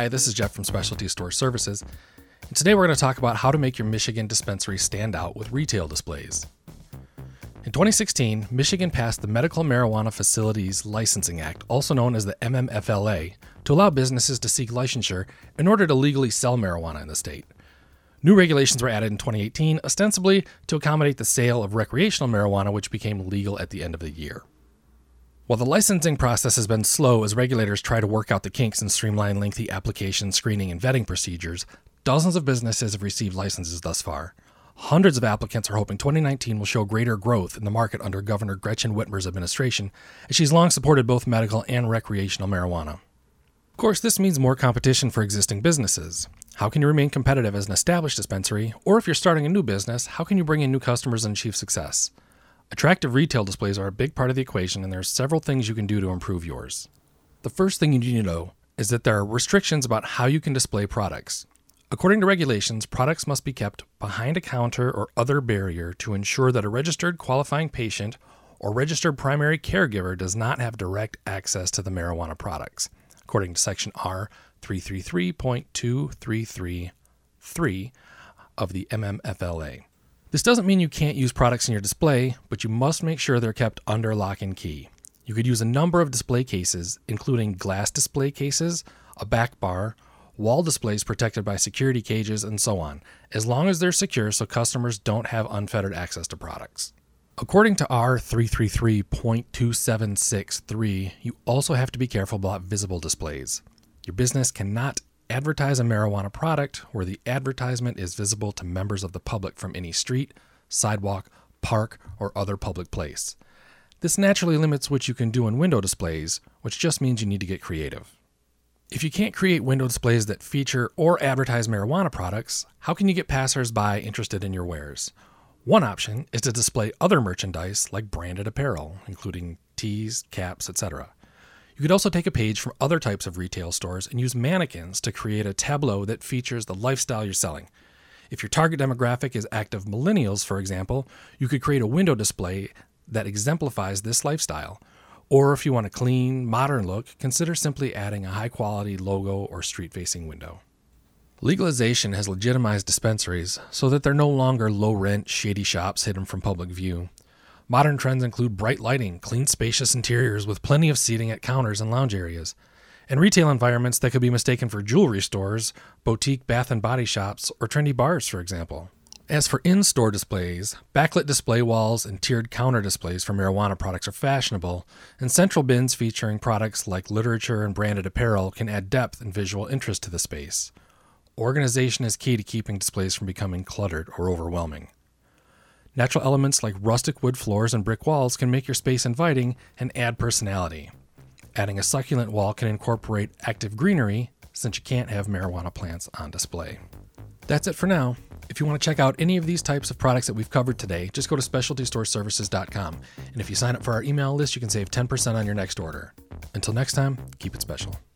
Hi, this is Jeff from Specialty Store Services, and today we're going to talk about how to make your Michigan dispensary stand out with retail displays. In 2016, Michigan passed the Medical Marijuana Facilities Licensing Act, also known as the MMFLA, to allow businesses to seek licensure in order to legally sell marijuana in the state. New regulations were added in 2018, ostensibly to accommodate the sale of recreational marijuana, which became legal at the end of the year. While the licensing process has been slow as regulators try to work out the kinks and streamline lengthy application, screening, and vetting procedures, dozens of businesses have received licenses thus far. Hundreds of applicants are hoping 2019 will show greater growth in the market under Governor Gretchen Whitmer's administration, as she's long supported both medical and recreational marijuana. Of course, this means more competition for existing businesses. How can you remain competitive as an established dispensary, or if you're starting a new business, how can you bring in new customers and achieve success? Attractive retail displays are a big part of the equation, and there are several things you can do to improve yours. The first thing you need to know is that there are restrictions about how you can display products. According to regulations, products must be kept behind a counter or other barrier to ensure that a registered qualifying patient or registered primary caregiver does not have direct access to the marijuana products, according to Section R333.233.3 of the MMFLA. This doesn't mean you can't use products in your display, but you must make sure they're kept under lock and key. You could use a number of display cases, including glass display cases, a back bar, wall displays protected by security cages, and so on, as long as they're secure so customers don't have unfettered access to products. According to R333.276.3, you also have to be careful about visible displays. Your business cannot advertise a marijuana product where the advertisement is visible to members of the public from any street, sidewalk, park, or other public place. This naturally limits what you can do in window displays, which just means you need to get creative. If you can't create window displays that feature or advertise marijuana products, how can you get passers-by interested in your wares? One option is to display other merchandise like branded apparel, including tees, caps, etc. You could also take a page from other types of retail stores and use mannequins to create a tableau that features the lifestyle you're selling. If your target demographic is active millennials, for example, you could create a window display that exemplifies this lifestyle. Or if you want a clean, modern look, consider simply adding a high-quality logo or street-facing window. Legalization has legitimized dispensaries so that they're no longer low-rent, shady shops hidden from public view. Modern trends include bright lighting, clean, spacious interiors with plenty of seating at counters and lounge areas, and retail environments that could be mistaken for jewelry stores, boutique bath and body shops, or trendy bars, for example. As for in-store displays, backlit display walls and tiered counter displays for marijuana products are fashionable, and central bins featuring products like literature and branded apparel can add depth and visual interest to the space. Organization is key to keeping displays from becoming cluttered or overwhelming. Natural elements like rustic wood floors and brick walls can make your space inviting and add personality. Adding a succulent wall can incorporate active greenery, since you can't have marijuana plants on display. That's it for now. If you want to check out any of these types of products that we've covered today, just go to specialtystoreservices.com. And if you sign up for our email list, you can save 10% on your next order. Until next time, keep it special.